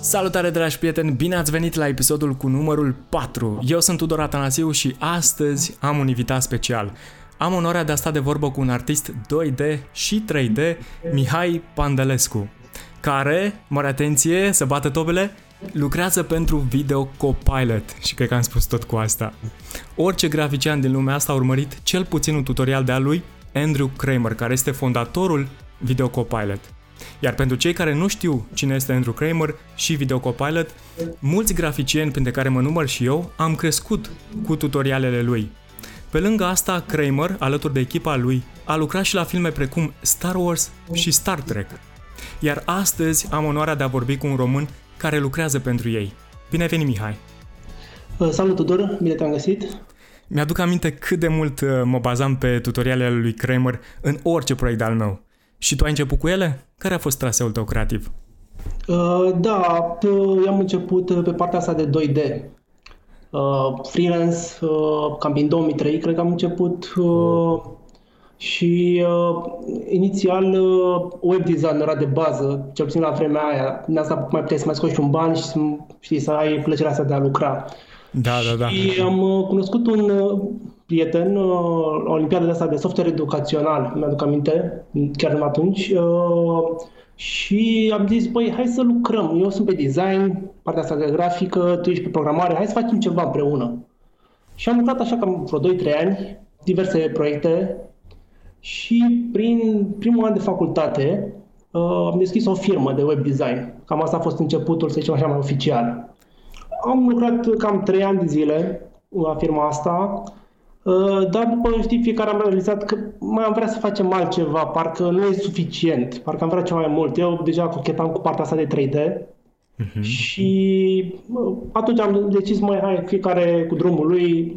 Salutare, dragi prieteni! Bine ați venit la episodul cu numărul 4. Eu sunt Tudor Atanasiu și astăzi am un invitat special. Am onoarea de a sta de vorbă cu un artist 2D și 3D, Mihai Pandălescu, care, mare atenție, să bată tobele, lucrează pentru Video Copilot și cred că am spus tot cu asta. Orice grafician din lumea asta a urmărit cel puțin un tutorial de-a lui Andrew Kramer, care este fondatorul Video Copilot. Iar pentru cei care nu știu cine este Andrew Kramer și Video Copilot, mulți graficieni, printre care mă număr și eu, am crescut cu tutorialele lui. Pe lângă asta, Kramer, alături de echipa lui, a lucrat și la filme precum Star Wars și Star Trek. Iar astăzi am onoarea de a vorbi cu un român care lucrează pentru ei. Bine ai venit, Mihai! Salut, Tudor! Bine te-am găsit! Mi-aduc aminte cât de mult mă bazam pe tutorialele lui Kramer în orice proiect al meu. Și tu ai început cu ele? Care a fost traseul tău creativ? Eu am început pe partea asta de 2D. Freelance, cam din 2003, cred că am început. Și inițial web design era de bază, cel puțin la vremea aia. Din asta mai puteai să mai scoți un ban și să ai plăcerea asta de a lucra. Da. Și am cunoscut un prieten, o olimpiadă de asta de software educațional, mi-aduc aminte, chiar de atunci, și am zis, hai să lucrăm, eu sunt pe design, partea asta de grafică, tu ești pe programare, hai să facem ceva împreună. Și am lucrat așa cam vreo 2-3 ani, diverse proiecte, și prin primul an de facultate am deschis o firmă de web design. Cam asta a fost începutul, să zicem așa, mai oficial. Am lucrat cam 3 ani de zile la firma asta, dar după fiecare am realizat că mai am vrea să facem altceva, parcă nu e suficient, parcă am vrea ceva mai mult. Eu deja cochetam cu partea asta de 3D și atunci am decis, hai fiecare cu drumul lui.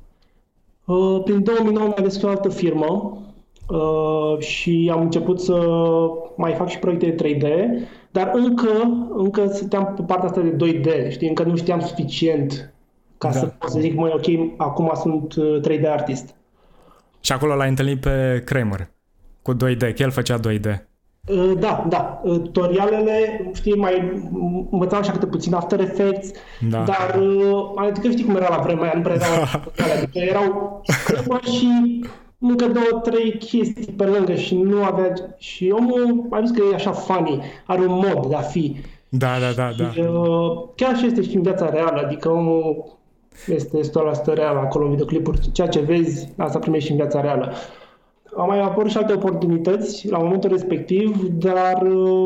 Prin 2009 am deschis o altă firmă și am început să mai fac și proiecte de 3D, dar încă stăteam pe partea asta de 2D, știi? Încă nu știam suficient ca să pot să zic, ok, acum sunt 3D artist. Și acolo l-ai întâlnit pe Kramer, cu 2D, că el făcea 2D. Da. Tutorialele, știi, mai învățam așa câte puțin After Effects, dar adică știi cum era la vremea aia, nu prea adică erau și încă 2-3 chestii pe lângă și nu avea... Și omul a zis că e așa funny, are un mod de a fi. Da. Chiar și este și în viața reală, adică omul este 100% real acolo în videoclipuri. Ceea ce vezi, asta primești și în viața reală. Au mai apărut și alte oportunități la momentul respectiv, dar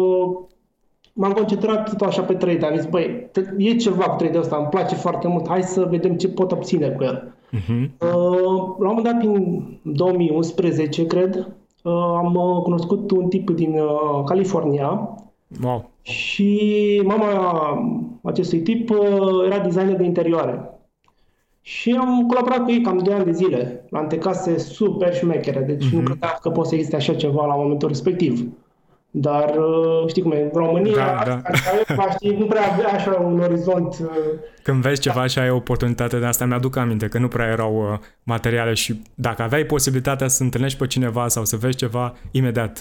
m-am concentrat tot așa pe 3D. Am zis, e ceva cu 3D ăsta, îmi place foarte mult, hai să vedem ce pot obține cu el. La un moment dat, prin 2011, cred, am cunoscut un tip din California. Wow. Și mama acestui tip era designer de interioare. Și am colaborat cu ei cam 2 ani de zile, la niște case super șmechere, deci nu credeam că poate să existe așa ceva la momentul respectiv. Dar știi cum e, în România, știi, nu prea avea așa un orizont. Când vezi ceva și ai o oportunitate de asta, mi-aduc aminte că nu prea erau materiale și dacă aveai posibilitatea să întâlnești pe cineva sau să vezi ceva, imediat...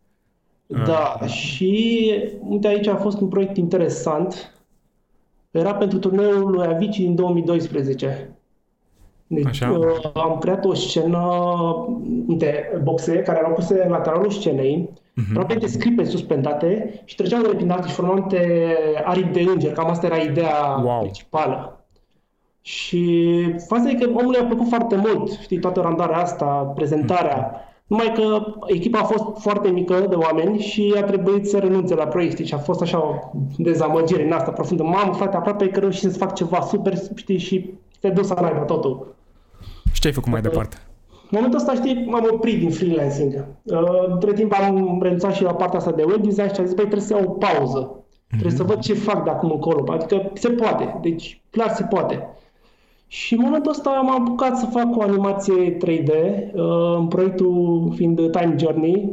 Da, și uite, aici a fost un proiect interesant. Era pentru turneul lui Avicii din 2012. Deci am creat o scenă, uite, boxe care erau puse în lateralul scenei, erau pe scripe suspendate și treceau de prin alții și formau niște aripi de înger. Cam asta era ideea principală. Și faza e că omului a plăcut foarte mult, știi, toată randarea asta, prezentarea. Numai că echipa a fost foarte mică de oameni și a trebuit să renunțe la proiect, și a fost așa o dezamăgire în asta profundă. Mamă, frate, aproape că reușit să fac ceva super, știi, și te duci să n-ai totul. Și ce ai făcut mai departe? În momentul ăsta, știi, m-am oprit din freelancing. Între timp am renunțat și la partea asta de web design și am zis, trebuie să iau o pauză. Trebuie să văd ce fac de acum încolo. Adică se poate, deci clar se poate. Și în momentul ăsta m-am apucat să fac o animație 3D, în proiectul fiind Time Journey.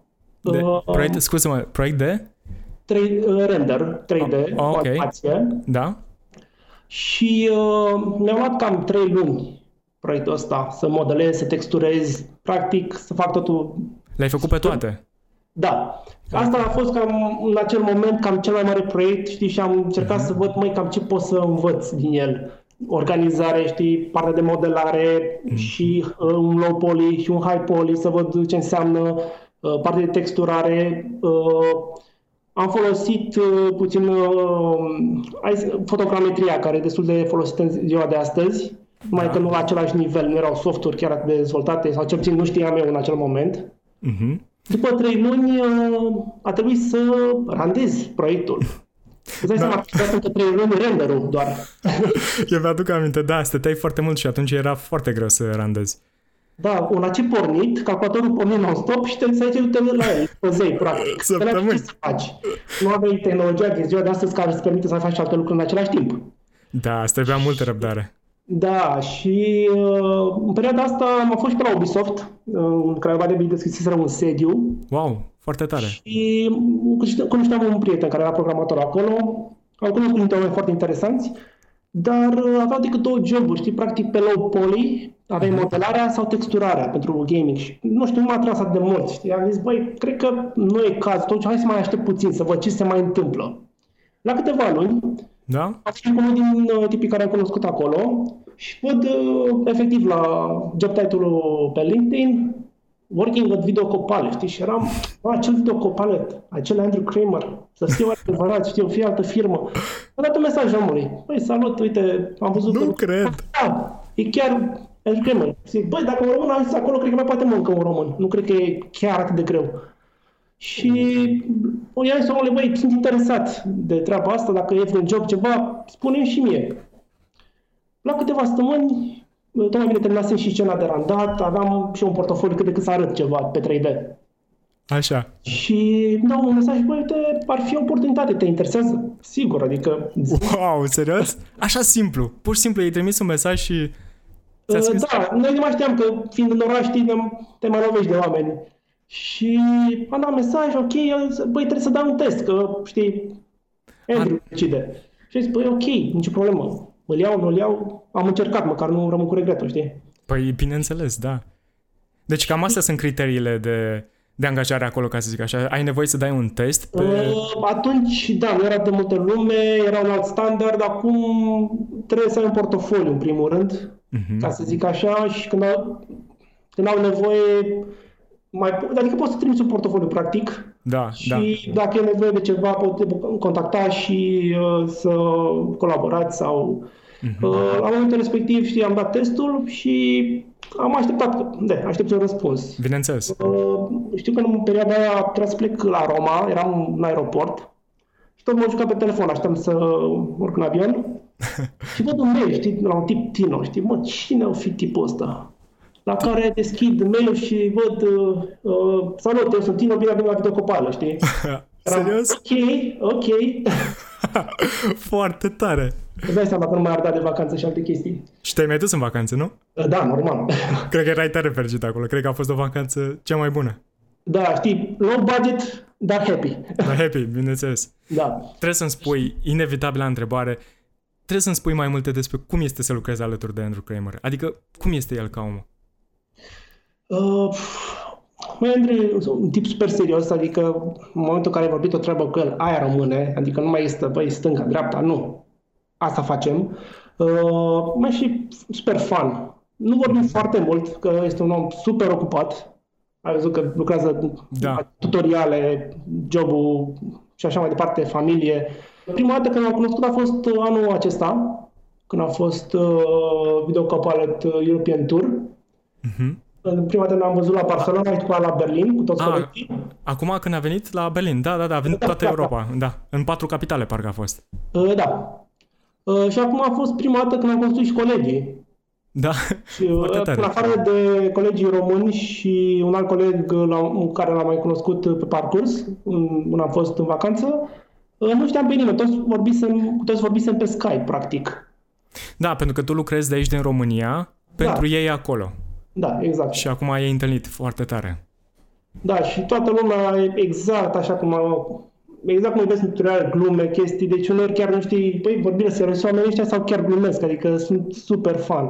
Proiect de? Render 3D, o animație. Da. Și mi-a luat cam 3 luni proiectul ăsta, să modelez, să texturez, practic să fac totul. Le-ai făcut pe toate? Da. Asta a fost cam în acel moment cam cel mai mare proiect, știi, și am încercat să văd, măi, cam ce pot să învăț din el. Organizare, știi, partea de modelare și un low poly și un high poly, să văd ce înseamnă partea de texturare. Am folosit puțin fotogrametria, care e destul de folosită în ziua de astăzi, numai că nu la același nivel, nu erau softuri chiar atât de dezvoltate, sau cel puțin nu știam eu în acel moment. După 3 luni a trebuit să randez proiectul. Îți dai seama că sunt 3 luni render-ul doar. Eu mi-aduc aminte, da, stăteai foarte mult și atunci era foarte greu să randezi. Da, la ce pornit, calculatorul pornit non-stop și te duci la el, pe zei, practic. Săptămâni. Ce să faci? Nu aveai tehnologia din ziua de astăzi care îți permite să faci alte lucruri în același timp. Da, îți trebuia multă răbdare. Da, și în perioada asta am fost și pe la Ubisoft, în Craiova de bine deschiseseră un sediu. Wow, foarte tare. Și cunoșteam un prieten care era programator acolo, am cunoscut niște oameni foarte interesanți, dar aveau decât 2 joburi, știi, practic pe low poly, aveai modelarea sau texturarea pentru gaming și nu știu, nu m-a atras atât de mult, știi, am zis, băi, cred că nu e caz, atunci hai să mai aștept puțin, să văd ce se mai întâmplă. La câteva luni, da? am fost cu unul din tipii care am cunoscut acolo și văd efectiv la job title-ul pe LinkedIn working at Video Copilot, știi? Și eram, acel Video Copilot, acel Andrew Kramer, să fie adevărat, știi, o fie altă firmă. Am dat un mesaj omului. Băi, salut, uite, am văzut... Nu cred! Da, e chiar Andrew Kramer. Zic, băi, dacă un român a zis acolo, cred că mai poate muncă un român. Nu cred că e chiar atât de greu. Și i-am zis omului, băi, sunt interesat de treaba asta, dacă e vreun job, ceva, spune-mi și mie. La câteva săptămâni, tocmai bine terminasem și scena de randat, aveam și un portofoliu cât de cât să arăt ceva pe 3D. Așa. Și dau un mesaj, băi, uite, ar fi o oportunitate, te interesează? Sigur, adică... Wow, serios? Așa simplu. Pur și simplu, i-ai trimis un mesaj și... ți-a scris... Da, noi nu mai știam că, fiind în oraș, știi, te mai lovești de oameni. Și am dat mesaj, ok, băi, trebuie să dau un test, că, știi, Andrew decide. Și zis, băi, ok, nicio problemă. Îl iau, nu-l iau, am încercat, măcar nu rămân cu regretul, știi? Păi, bineînțeles, da. Deci cam astea sunt criteriile de angajare acolo, ca să zic așa. Ai nevoie să dai un test pe... Atunci, da, nu era de multă lume, era un alt standard, acum trebuie să ai un portofoliu, în primul rând, ca să zic așa, și când au nevoie... Adică poți să trimiți un portofoliu, practic, da, și dacă e nevoie de ceva, poți contacta și să colaborați sau... La momentul respectiv, știi, am dat testul și am așteptat, aștept un răspuns. Bineînțeles. Știu că în perioada aia trebuia să plec la Roma, eram în aeroport și tot mă jucat pe telefon, așteptam să urc în avion și văd un mail, știi, la un tip Tino, știi, mă, cine o fi tipul ăsta? La care deschid mail și văd, salut, eu sunt Tino, bine la Video Copilot, știi? Serios? Ok. Foarte tare. Îți dai seama că nu mai ar da de vacanță și alte chestii. Și te-ai mai dus în vacanță, nu? Da, normal. Cred că erai tare fericit acolo. Cred că a fost o vacanță cea mai bună. Da, știi, low budget, dar happy. Dar happy, bineînțeles. Da. Trebuie să-mi spui, inevitabilă întrebare, trebuie să-mi spui mai multe despre cum este să lucrezi alături de Andrew Kramer. Adică, cum este el ca om? Andrew e un tip super serios, adică în momentul în care ai vorbit o treabă cu el, aia rămâne, adică nu mai este, băi, stânga, dreapta, nu. Asta facem. Mai și super fun. Nu vorbim foarte mult, că este un om super ocupat. Ai văzut că lucrează tutoriale, jobul și așa mai departe, familie. Prima dată când l-am cunoscut a fost anul acesta, când a fost Video Copilot European Tour. Prima dată ne-am văzut la Barcelona și după la Berlin cu toți colegii. Acum când a venit la Berlin, da, a venit toată Europa, da. În 4 capitale parcă a fost. Da. Și acum a fost prima dată când am cunoscut și colegii. Da, foarte tare. În afară de colegii români și un alt coleg care l-am mai cunoscut pe parcurs, când am fost în vacanță, nu știam pe nimeni, toți vorbisem pe Skype, practic. Da, pentru că tu lucrezi de aici din România, pentru ei acolo. Da, exact. Și acum ai întâlnit foarte tare. Da, și toată lumea exact așa cum vezi în tutorial, glume, chestii, deci uneori chiar nu știi, băi, vorbim serios oamenii ăștia sau chiar glumesc, adică sunt super fan.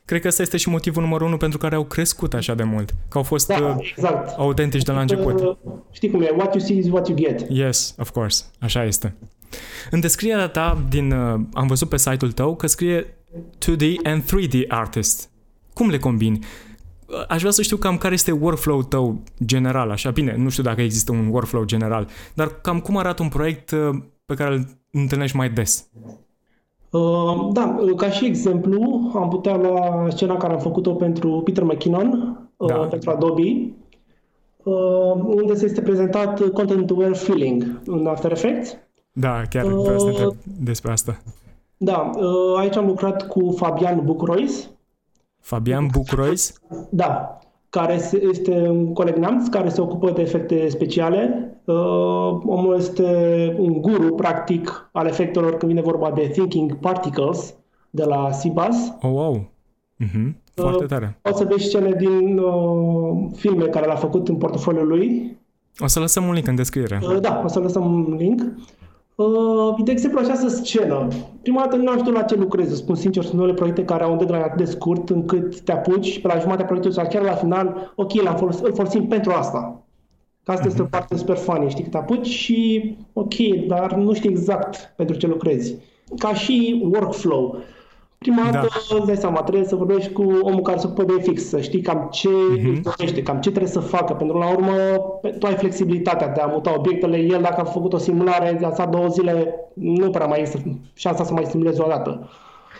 Cred că ăsta este și motivul numărul 1 pentru care au crescut așa de mult. Că au fost exact. autentici de la început. Știi cum e? What you see is what you get. Yes, of course. Așa este. În descrierea ta, am văzut pe site-ul tău că scrie 2D and 3D artist. Cum le combini? Aș vrea să știu cam care este workflow-ul tău general, așa. Bine, nu știu dacă există un workflow general, dar cam cum arată un proiect pe care îl întâlnești mai des? Da, ca și exemplu, am putea lua scena care am făcut-o pentru Peter McKinnon, pentru Adobe, unde se este prezentat Content-Aware Filling în After Effects. Da, chiar vreau să te întreb despre asta. Da, aici am lucrat cu Fabian Bucrois. Fabian Bucrois? Da, care este un coleg neamț care se ocupă de efecte speciale. Omul este un guru, practic, al efectelor când vine vorba de Thinking Particles de la Sibas. Oh, wow! Foarte tare. O să vezi scene din filme care le-a făcut în portofoliul lui. O să lăsăm un link în descriere. Da, o să lăsăm un link. De exemplu, această scenă. Prima dată nu știu la ce lucrez, spun sincer, sunt unele proiecte care au un deadline atât de scurt încât te apuci și pe la jumatea proiectului sau chiar la final, ok, îl folosim pentru asta. Că asta este o parte super funny, știi, că te apuci și ok, dar nu știi exact pentru ce lucrezi. Ca și workflow. Prima dată, îți dai seama, trebuie să vorbești cu omul care se ocupă de FX, să știi cam ce îți dorește, cam ce trebuie să facă. Pentru că, la urmă, tu ai flexibilitatea de a muta obiectele. El, dacă a făcut o simulare, de asta 2 zile, nu prea mai este șansa să mai simulezi o dată.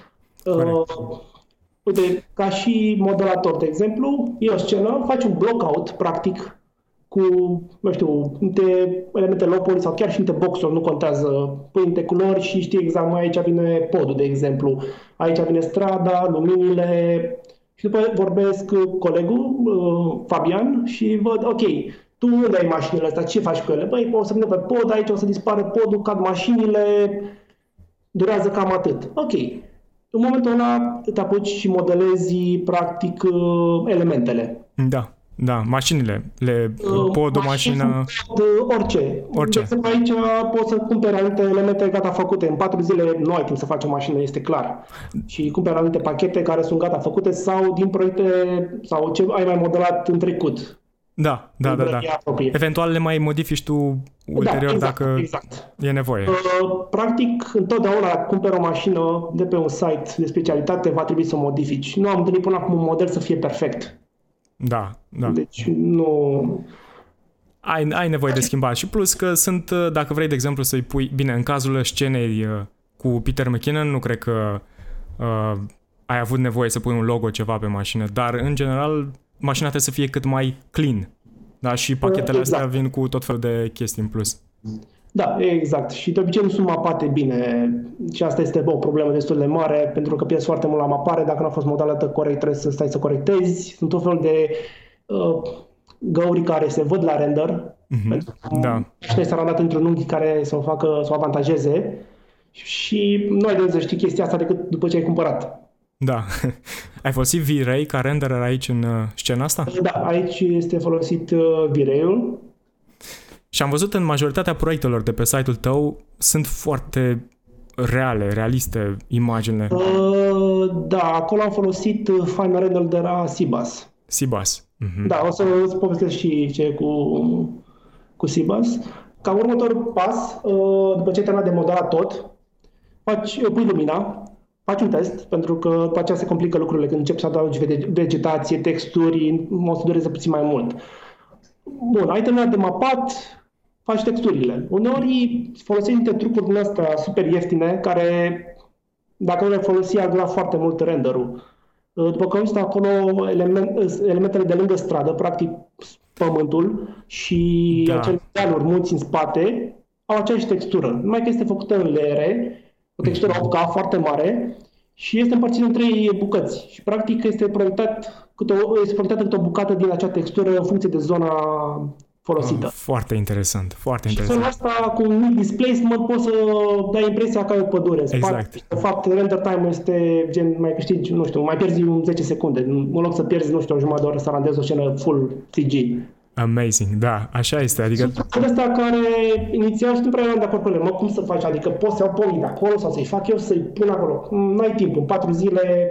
Uite, ca și modelator, de exemplu, e o scenă, faci un blockout, practic, cu, nu știu, niște elemente low poly sau chiar și niște boxuri, nu contează, pui niște culori și știi exact, aici vine podul, de exemplu, aici vine strada, luminile și după vorbesc cu colegul, Fabian, și văd, ok, tu unde ai mașinile astea, ce faci cu ele? Băi, o să vină pe pod, aici o să dispară podul, cad mașinile, durează cam atât. Ok. În momentul ăla te apuci și modelezi, practic, elementele. Da. Da, mașinile, pod, o mașină... Orice. De exemplu, aici poți să cumperi anumite elemente gata făcute. În 4 zile nu ai timp să faci o mașină, este clar. Și cumperi anumite pachete care sunt gata făcute sau din proiecte sau ce ai mai modelat în trecut. Da. Eventual le mai modifici tu ulterior dacă e nevoie. Practic, întotdeauna dacă cumperi o mașină de pe un site de specialitate, va trebui să o modifici. Nu am întâlnit până acum un model să fie perfect. Da. Deci nu... Ai nevoie de schimbat. Și plus că sunt, dacă vrei, de exemplu, să-i pui... Bine, în cazul scenei cu Peter McKinnon, nu cred că ai avut nevoie să pui un logo, ceva pe mașină, dar, în general, mașina trebuie să fie cât mai clean. Da? Și pachetele astea vin cu tot felul de chestii în plus. Da, exact. Și de obicei nu sunt mapate bine. Și asta este o problemă destul de mare, pentru că pierzi foarte mult la mapare. Dacă nu a fost modelată corect, trebuie să stai să corectezi. Sunt tot fel de găuri care se văd la render. Pentru că este randat într-un unghi care să o avantajeze. Și nu ai de unde să știi chestia asta decât după ce ai cumpărat. Da. Ai folosit V-Ray ca renderer aici în scena asta? Da, aici este folosit V-Ray-ul. Și am văzut în majoritatea proiectelor de pe site-ul tău sunt foarte realiste imaginile. Da, acolo am folosit Final Render de la Sibas. Da, o să îți povestesc și ce cu Sibas. Ca următor pas, după ce ai terminat de modelat tot, pui lumina, faci un test, pentru că după aceea se complică lucrurile când începi să adaugi vegetație, texturi, o să dureze puțin mai mult. Bun, ai terminat de mapat, faci texturile. Uneori folosești niște trucuri din astea super ieftine, care, dacă nu le folosi, ar dura foarte mult render-ul. După că există acolo elementele de lângă stradă, practic pământul și acele dealuri, munți în spate, au aceeași textură. Numai că este făcută în leere, o textură 8K foarte mare și este împărțită în 3 bucăți. Și practic este proiectată câte o bucată din acea textură în funcție de zona folosită. Foarte interesant, foarte și interesant. Și asta cu un mic displacement poți să dai impresia că ai o pădure în spate. Exact. De fapt, render time este gen, mai câștigi, nu știu, mai pierzi 10 secunde. În loc să pierzi, nu știu, o jumătate de oră să randezi o scenă full CG. Amazing, da, așa este. Adică... Sunt astea care inițial și nu prea eram de acord cu ele. Cum să faci? Adică poți să iau pomii de acolo sau să-i fac eu să-i pun acolo. N-ai timp, în 4 zile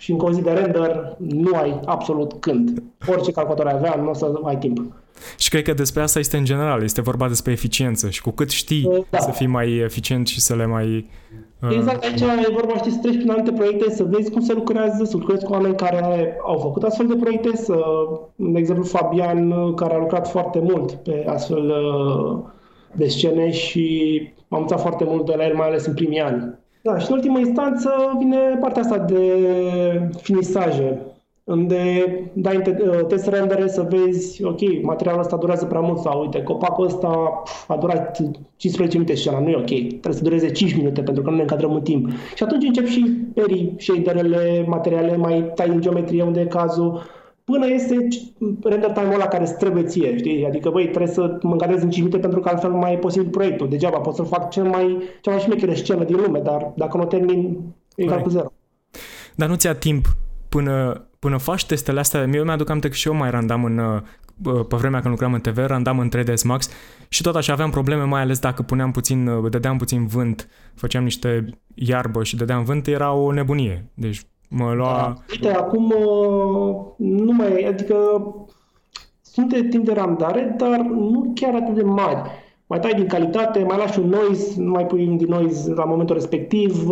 și încă o zi de render, nu ai absolut când. Orice calculator ai avea, nu o să ai timp. Și cred că despre asta este în general, este vorba despre eficiență și cu cât știi să fii mai eficient și să le mai... Exact, aici e vorba, știi, să treci prin anumite proiecte, să vezi cum se lucrează, să lucrezi cu oameni care au făcut astfel de proiecte, de exemplu Fabian, care a lucrat foarte mult pe astfel de scene și am învățat foarte mult de la el, mai ales în primii ani. Da, și în ultimă instanță vine partea asta de finisaje, unde dai test rendere să vezi, ok, materialul ăsta durează prea mult sau, uite, copacul ăsta a durat 15 minute scena, nu e ok, trebuie să dureze 5 minute pentru că nu ne încadrăm în timp. Și atunci încep și perii, shaderele, materiale, mai tai în geometrie unde e cazul, până este render time-ul ăla care îți trebuie ție, știi? Adică, băi, trebuie să mă încadrez în 5 minute pentru că altfel nu mai e posibil proiectul. Degeaba pot să-l fac cea mai șmecheră scenă din lume, dar dacă nu termin, e egal cu zero. Dar nu ți-a timp până faci testele astea? Eu mi-aduc aminte că și eu mai randam pe vremea când lucram în TV, randam în 3ds Max și tot așa aveam probleme, mai ales dacă dădeam puțin vânt, făceam niște iarbă și dădeam vânt, era o nebunie. Deci mă lua... Da. Uite, acum nu mai, adică sunt timp de randare, dar nu chiar atât de mari. Mai tai din calitate, mai lași un noise, nu mai pui din noise la momentul respectiv.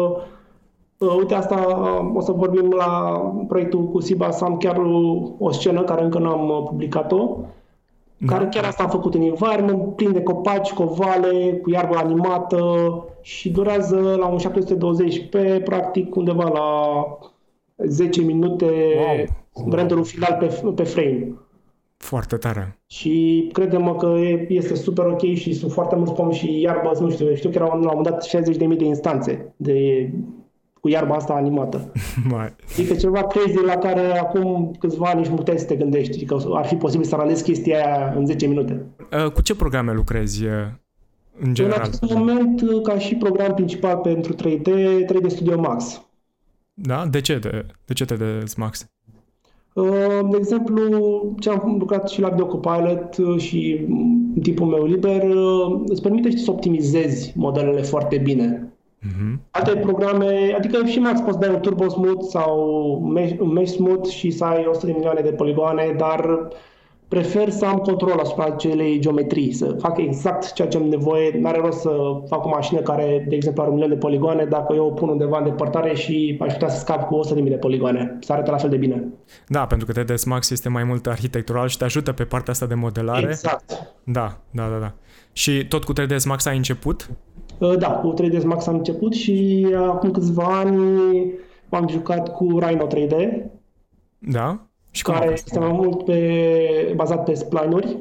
Uite, asta o să vorbim la proiectul cu Sibas, am chiar o scenă care încă n-am publicat-o, care chiar asta am făcut în environment, plin de copaci, cu ovale, cu iarbă animată și durează la un 720p, practic undeva la 10 minute renderul final pe frame. Foarte tare. Și credem că este super ok și sunt foarte mulți pomi și iarbă, nu știu că erau la un moment dat 60.000 de instanțe cu iarba asta animată. Adică ceva crazy la care acum câțiva ani nici nu puteai să te gândești că ar fi posibil să randezi chestia aia în 10 minute. Cu ce programe lucrezi în general? În acest moment, ca și program principal pentru 3D, 3D Studio Max. Da? De ce 3D Max? De exemplu, ce am lucrat și la VideoCopilot și în timpul meu liber, îți permite să optimizezi modelele foarte bine. Alte programe, adică și Max poți dai un Turbo Smooth sau un Mesh Smooth și să ai 100 de milioane de poligoane, dar prefer să am control asupra acelei geometrii, să fac exact ceea ce am nevoie. N-are rost să fac o mașină care, de exemplu, are 1 milion de poligoane, dacă eu o pun undeva în depărtare și aș putea să scap cu 100.000 de poligoane. Să arate la fel de bine. Da, pentru că 3ds Max este mai mult arhitectural și te ajută pe partea asta de modelare. Exact. Da. Și tot cu 3ds Max ai început? Da, cu 3ds Max am început și acum câțiva ani m-am jucat cu Rhino 3D. Da? Și care este mai mult bazat pe spline-uri.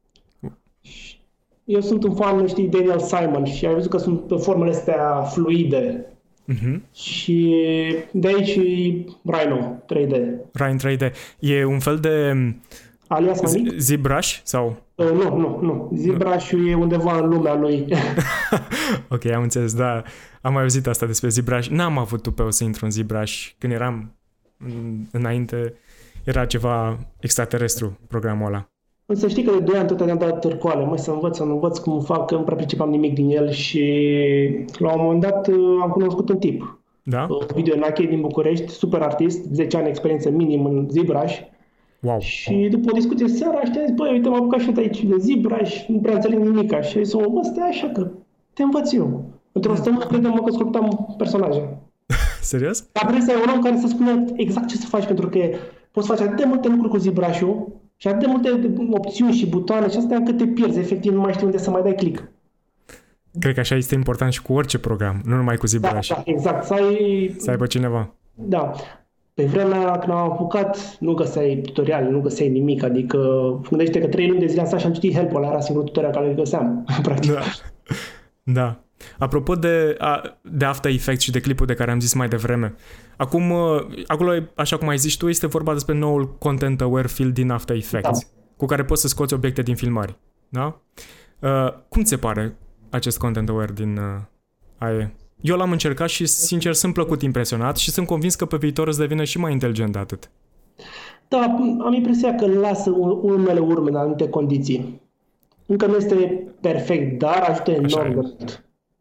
Eu sunt un fan, știi, Daniel Simon și ai văzut că sunt formele astea fluide. Și de aici Rhino 3D. Rhino 3D. E un fel de alias mai mic? ZBrush sau? Nu. ZBrush-ul e undeva în lumea lui. Ok, am înțeles, da. Am mai auzit asta despre ZBrush. N-am avut tupeu să intru în ZBrush. Când eram înainte, era ceva extraterestru programul ăla. Însă știi că de 2 ani tot ne-am dat târcoale, să învăț cum fac, că nu prea pricepam nimic din el și la un moment dat am cunoscut un tip. Da? Video Nache din București, super artist, 10 ani experiență minim în ZBrush. Wow. Și după o discuție seara, și am zis, băi, uite, m-am apucat și aici de ZBrush, nu prea înțeleg nimic. Și zis, stai așa că te învăț eu. Într-o săptămână credem că sculptam personaje. Serios? Dar vrei să ai un om care să spună exact ce să faci, pentru că poți face atât de multe lucruri cu ZBrush-ul și atât de multe opțiuni și butoane și astea încât te pierzi, efectiv nu mai știi unde să mai dai click. Cred că așa este important și cu orice program, nu numai cu ZBrush. Da, exact. Să aibă cineva. Da. Pe vremea când am apucat, nu găseai tutoriale, nu găseai nimic, adică gândește că 3 luni de zile am stat și am citit help-ul ăla, era singurul tutorial care îl găseam, practic. Da. Apropo de After Effects și de clipul de care am zis mai devreme, acolo, așa cum ai zis tu, este vorba despre noul Content Aware field din After Effects, cu care poți să scoți obiecte din filmări. Da? Cum ți se pare acest Content Aware din AE? Eu l-am încercat și, sincer, sunt plăcut impresionat și sunt convins că pe viitor îți devine și mai inteligent de atât. Da, am impresia că lasă unele urme în anumite condiții. Încă nu este perfect, dar ajută enorm de mult.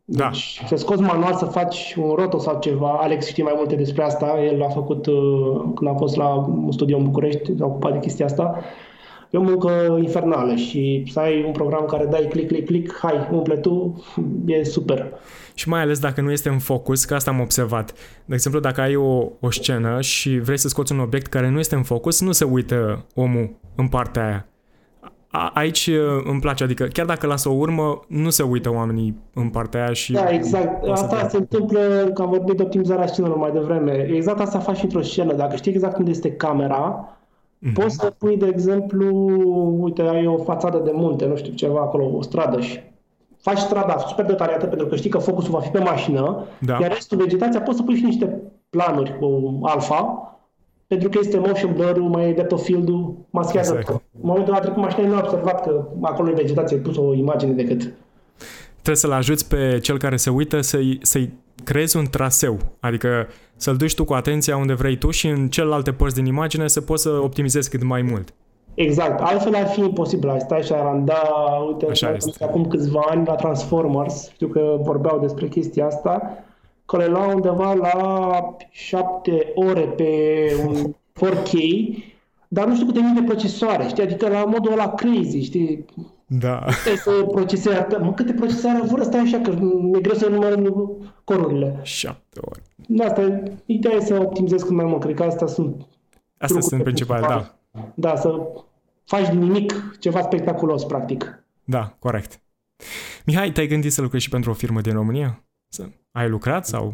Da. Deci să scoți manual, să faci un roto sau ceva. Alex știe mai multe despre asta. El a făcut, când a fost la un studio în București, s-a ocupat de chestia asta. E o muncă infernală și să ai un program care dai click, hai, umple tu, e super. Și mai ales dacă nu este în focus, că asta am observat. De exemplu, dacă ai o scenă și vrei să scoți un obiect care nu este în focus, nu se uită omul în partea aia. Aici îmi place, adică chiar dacă lasă o urmă, nu se uită oamenii în partea aia și... Da, exact. Asta se întâmplă, că am vorbit de optimizarea scenelor mai devreme. Exact asta faci într-o scenă. Dacă știi exact unde este camera, poți să pui, de exemplu, uite, ai o fațadă de munte, nu știu, ceva acolo, o stradă și faci strada super detaliată pentru că știi că focusul va fi pe mașină, iar restul vegetația poți să pui și niște planuri cu alfa, pentru că este motion blur-ul, mai e depth of field-ul, maschează tot. În momentul ăla trecut mașina nu a observat că acolo în vegetație ai pus o imagine decât. Trebuie să-l ajuți pe cel care se uită să-i creezi un traseu, adică să-l duci tu cu atenția unde vrei tu și în celelalte părți din imagine să poți să optimizezi cât mai mult. Exact. Altfel ar fi imposibil. Ai stai și ai randa, uite, acum câțiva ani la Transformers, știu că vorbeau despre chestia asta, că le luau undeva la 7 ore pe un 4K, dar nu știu câte mii de procesoare, știi? Adică la modul ăla crazy, știi? Da. Să procesezi, câte procesoare vor, stai așa, că mi-e greu să număr corurile. 7 ore. Da, ideea e să optimizezi cât mai mult, cred că astea sunt principale, da. Da, să faci din nimic ceva spectaculos, practic. Da, corect. Mihai, te-ai gândit să lucrezi și pentru o firmă din România? Ai lucrat sau?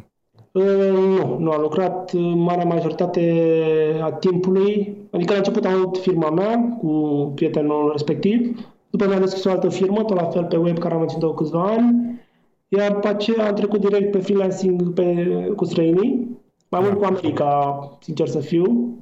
Nu am lucrat marea majoritate a timpului. Adică la început am avut firma mea cu prietenul respectiv. După mi-am deschis o altă firmă, tot la fel pe web, care am menținut-o câțiva ani. Iar după aceea am trecut direct pe freelancing cu străinii. Mai mult cu America, sincer să fiu.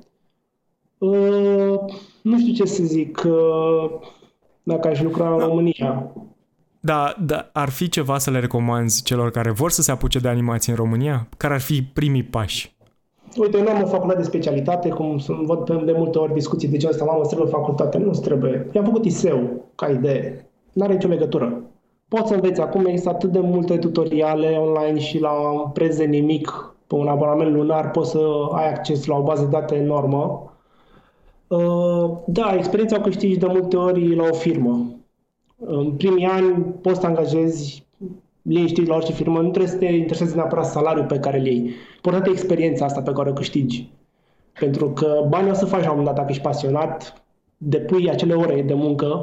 Nu știu ce să zic dacă aș lucra în România. Da, ar fi ceva să le recomanzi celor care vor să se apuce de animație în România? Care ar fi primii pași? Uite, nu am o facultate de specialitate, cum văd de multe ori discuții de genul ăsta, mamă, îți trebuie facultate. Nu-ți trebuie. I-am făcut ISEU, ca idee. N-are nicio legătură. Poți să înveți. Acum există atât de multe tutoriale online și la un preț de nimic, pe un abonament lunar, poți să ai acces la o bază de date enormă. Da, experiența o câștigi de multe ori la o firmă. În primii ani poți să angajezi liniștit la orice firmă, nu trebuie să te intereseze neapărat salariul pe care îl iei. Important e experiența asta pe care o câștigi. Pentru că banii o să faci la un moment dat, dacă ești pasionat, depui acele ore de muncă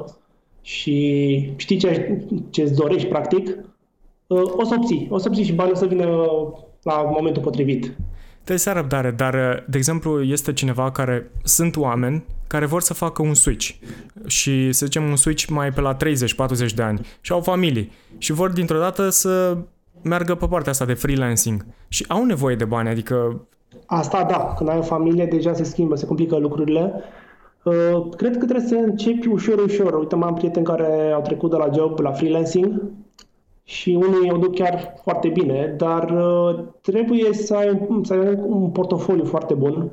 și știi ce îți dorești, practic, o să obții și banii o să vină la momentul potrivit. Trebuie să ai răbdare, dar, de exemplu, este cineva sunt oameni care vor să facă un switch și, să zicem, un switch mai pe la 30-40 de ani și au familii și vor dintr-o dată să meargă pe partea asta de freelancing și au nevoie de bani, adică... Asta da, când ai o familie deja se schimbă, se complică lucrurile. Cred că trebuie să începi ușor. Uite, am prieteni care au trecut de la job la freelancing și unii o duc chiar foarte bine, dar trebuie să ai un portofoliu foarte bun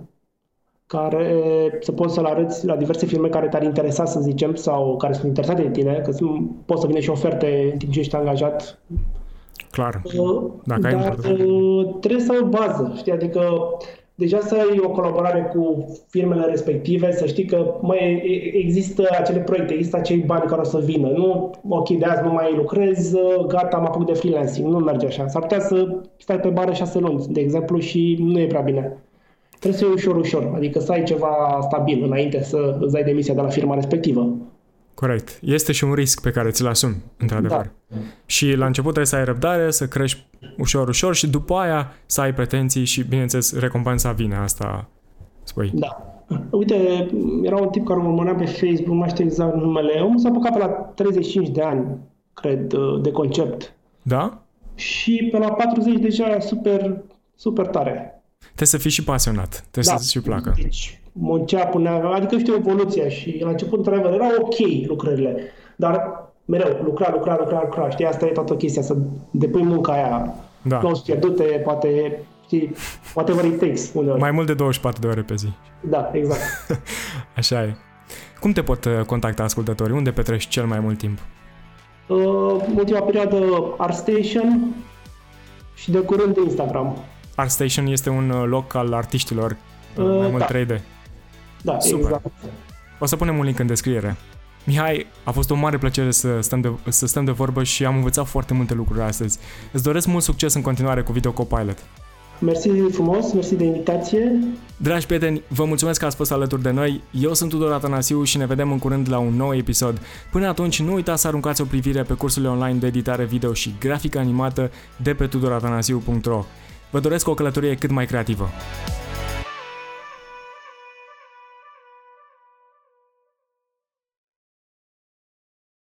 care să poți să-l arăți la diverse firme care te-ar interesa, să zicem, sau care sunt interesate de tine, că poți să vină și oferte în timp ce ești angajat. Clar. Dar trebuie să ai o bază, știi? Adică deja să ai o colaborare cu firmele respective, să știi că există acele proiecte, există acei bani care o să vină. Nu, ok, de azi nu mai lucrez, gata, am apucat de freelancing. Nu merge așa. S-ar putea să stai pe bară 6 luni, de exemplu, și nu e prea bine. Trebuie să iei ușor, adică să ai ceva stabil înainte să îți dai demisia de la firma respectivă. Corect. Este și un risc pe care ți-l asumi, într-adevăr. Da. Și la început trebuie să ai răbdare, să crești ușor și după aia să ai pretenții și, bineînțeles, recompensa vine, asta spui. Da. Uite, era un tip care mă urmărea pe Facebook, nu mai știu exact numele. Omul s-a apucat pe la 35 de ani, cred, de concept. Da? Și pe la 40 deja e super tare. Trebuie să fii și pasionat, trebuie să-ți și placă. Deci, muncea, adică știu evoluția și la început, într-adevăr, erau ok lucrările, dar mereu, lucra, știi, asta e toată chestia, să depui munca aia, nu pierdute, poate, știi, whatever it takes, uneori. Mai mult de 24 de ore pe zi. Da, exact. Așa e. Cum te pot contacta ascultătorii? Unde petreci cel mai mult timp? ultima perioadă ArtStation și de curând de Instagram. ArtStation este un loc al artiștilor, mai mult 3D. Da, super. Exact. O să punem un link în descriere. Mihai, a fost o mare plăcere să stăm de vorbă și am învățat foarte multe lucruri astăzi. Îți doresc mult succes în continuare cu Video Copilot. Mersi frumos, mersi de invitație. Dragi prieteni, vă mulțumesc că ați fost alături de noi. Eu sunt Tudor Atanasiu și ne vedem în curând la un nou episod. Până atunci, nu uitați să aruncați o privire pe cursurile online de editare video și grafică animată de pe tudoratanasiu.ro. Vă doresc o călătorie cât mai creativă.